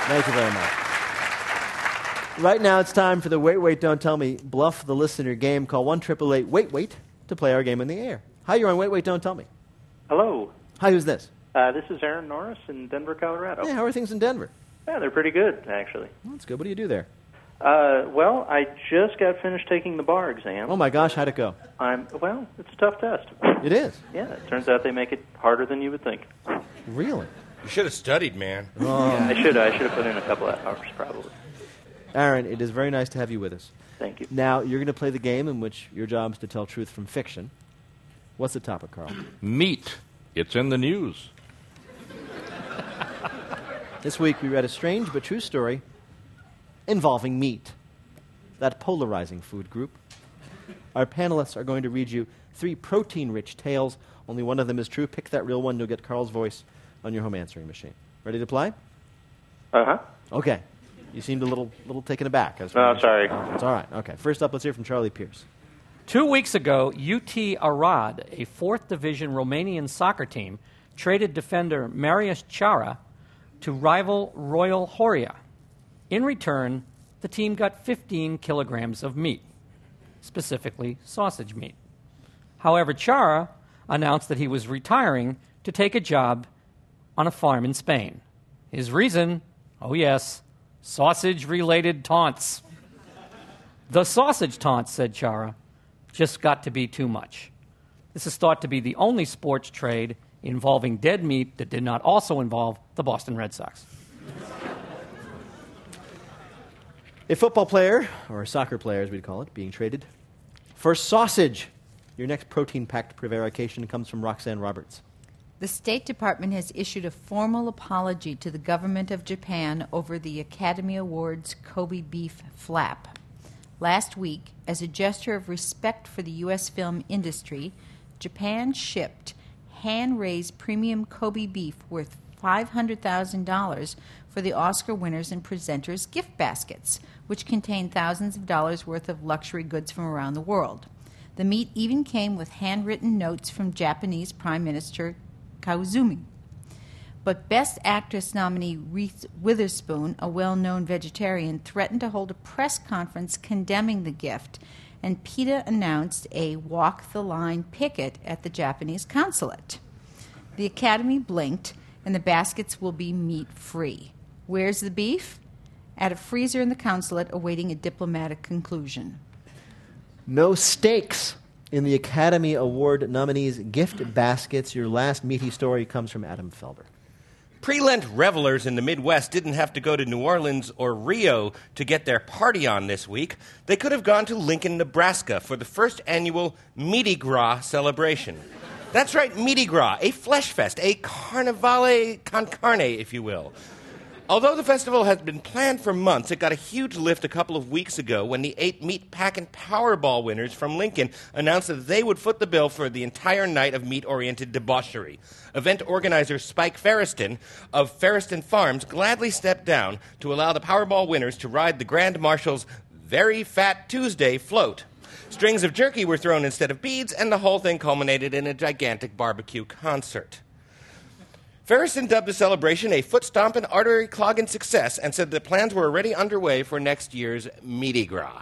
Thank you very much. Right now it's time for the Wait, Wait, Don't Tell Me Bluff the Listener game. Call 1-888-WAIT-WAIT to play our game in the air. Hi, you're on Wait, Wait, Don't Tell Me. Hello. Hi, who's this? This is Aaron Norris in Denver, Colorado. Hey, how are things in Denver? Yeah, they're pretty good, actually. Well, that's good. What do you do there? Well, I just got finished taking the bar exam. Oh, my gosh, how'd it go? Well, it's a tough test. It is? Yeah, it turns out they make it harder than you would think. Really? You should have studied, man. Yeah, I should have put in a couple of hours, probably. Aaron, it is very nice to have you with us. Thank you. Now, you're going to play the game in which your job is to tell truth from fiction. What's the topic, Carl? Meat. It's in the news. This week we read a strange but true story involving meat, that polarizing food group. Our panelists are going to read you 3 protein-rich tales. Only one of them is true. Pick that real one. You'll get Carl's voice on your home answering machine. Ready to play? Uh-huh. Okay. You seemed a little taken aback. No, sorry. Oh, it's all right. Okay. First up, let's hear from Charlie Pierce. 2 weeks ago, UT Arad, a 4th Division Romanian soccer team, traded defender Marius Chara to rival Royal Horia. In return, the team got 15 kilograms of meat, specifically sausage meat. However, Chara announced that he was retiring to take a job on a farm in Spain. His reason? Oh yes, sausage-related taunts. The sausage taunts, said Chara, just got to be too much. This is thought to be the only sports trade involving dead meat that did not also involve the Boston Red Sox. A football player, or a soccer player as we'd call it, being traded for sausage. Your next protein-packed prevarication comes from Roxanne Roberts. The State Department has issued a formal apology to the government of Japan over the Academy Awards Kobe beef flap. Last week, as a gesture of respect for the U.S. film industry, Japan shipped hand-raised premium Kobe beef worth $500,000 for the Oscar winners and presenters' gift baskets, which contained thousands of dollars worth of luxury goods from around the world. The meat even came with handwritten notes from Japanese Prime Minister Koizumi. But Best Actress nominee Reese Witherspoon, a well-known vegetarian, threatened to hold a press conference condemning the gift, and PETA announced a walk-the-line picket at the Japanese consulate. The Academy blinked, and the baskets will be meat-free. Where's the beef? At a freezer in the consulate awaiting a diplomatic conclusion. No stakes in the Academy Award nominees' gift baskets. Your last meaty story comes from Adam Felber. Pre-Lent revelers in the Midwest didn't have to go to New Orleans or Rio to get their party on this week. They could have gone to Lincoln, Nebraska for the first annual Mardi Gras celebration. That's right, Mardi Gras, a flesh fest, a carnivale con carne, if you will. Although the festival has been planned for months, it got a huge lift a couple of weeks ago when the 8 Meat Pack and Powerball winners from Lincoln announced that they would foot the bill for the entire night of meat-oriented debauchery. Event organizer Spike Ferriston of Ferriston Farms gladly stepped down to allow the Powerball winners to ride the Grand Marshal's Very Fat Tuesday float. Strings of jerky were thrown instead of beads, and the whole thing culminated in a gigantic barbecue concert. Ferriston dubbed the celebration a foot-stomping, artery-clogging success and said the plans were already underway for next year's Mardi Gras.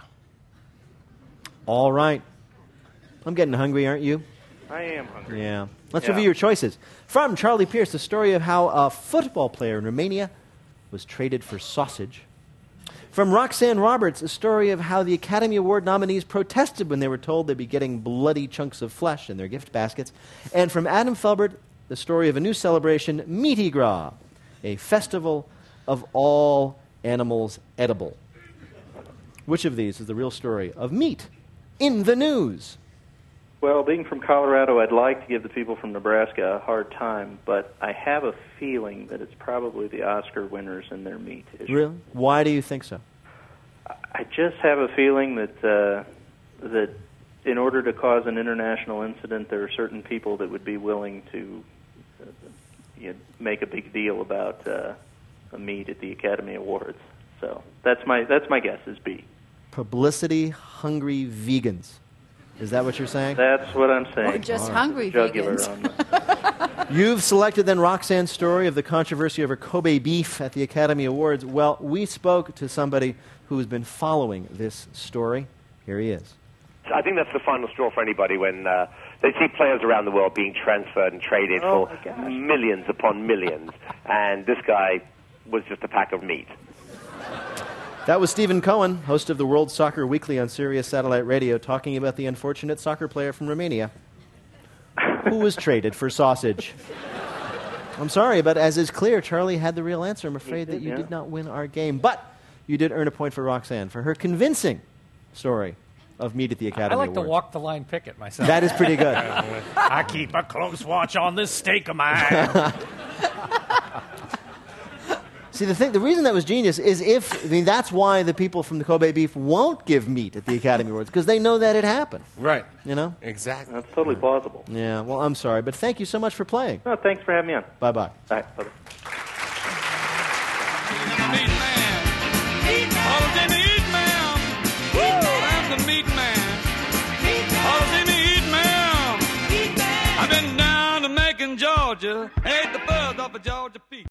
All right. I'm getting hungry, aren't you? I am hungry. Yeah. Let's review your choices. From Charlie Pierce, the story of how a football player in Romania was traded for sausage. From Roxanne Roberts, a story of how the Academy Award nominees protested when they were told they'd be getting bloody chunks of flesh in their gift baskets. And from Adam Felbert, the story of a new celebration, Mardi Gras, a festival of all animals edible. Which of these is the real story of meat in the news? Well, being from Colorado, I'd like to give the people from Nebraska a hard time, but I have a feeling that it's probably the Oscar winners and their meat issue. Really? Why do you think so? I just have a feeling that that in order to cause an international incident, there are certain people that would be willing to make a big deal about a meat at the Academy Awards. So that's my guess is B. Publicity-hungry vegans. Is that what you're saying? That's what I'm saying. Or just hungry Jugular vegans. on You've selected then Roxanne's story of the controversy over Kobe beef at the Academy Awards. Well, we spoke to somebody who has been following this story. Here he is. I think that's the final straw for anybody when they see players around the world being transferred and traded for millions upon millions, and this guy was just a pack of meat. That was Stephen Cohen, host of the World Soccer Weekly on Sirius Satellite Radio, talking about the unfortunate soccer player from Romania who was traded for sausage. I'm sorry, but as is clear, Charlie had the real answer. I'm afraid that you did not win our game. But you did earn a point for Roxanne for her convincing story of meat at the Academy I like Awards. to walk the line picket myself. That is pretty good. I keep a close watch on this steak of mine. See, the reason that was genius is that's why the people from the Kobe beef won't give meat at the Academy Awards, because they know that it happened. Right. You know? Exactly. That's totally plausible. Yeah, well, I'm sorry, but thank you so much for playing. No, thanks for having me on. Bye-bye. All right, bye-bye. Meat man. All of them eat man. I'm the meat man. All of them eat man. I've been down to Macon, Georgia. Ate the buzz off a Georgia peach.